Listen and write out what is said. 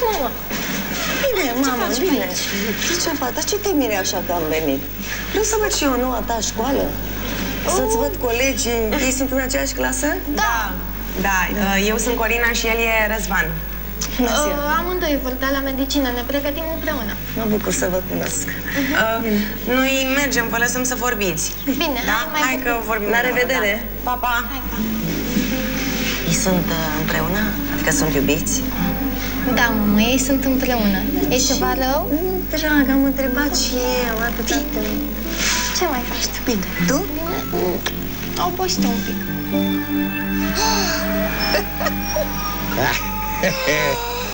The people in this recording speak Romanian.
mama? Bine, mamă, bine. Ce faci? Dar ce te miri așa că am venit? Vreau să văd și eu noua ta școală. Să-ți văd colegii. Ei sunt în aceeași clasă? Da. Da, eu sunt Corina și el e Răzvan. Amândoi vor da la medicină, ne pregătim împreună. Mă bucur să vă cunosc. Noi mergem, vă lăsăm să vorbiți. Bine, da? hai Hai că vorbim. La revedere! Da. Pa, pa! Hai, pa. Ei sunt împreună? Adică sunt iubiți? Da, mamă, ei sunt împreună. E ceva rău? Drag, am întrebat și eu atâta. Ce mai faci tu? Bine. Tu? Bine. Obosit un pic.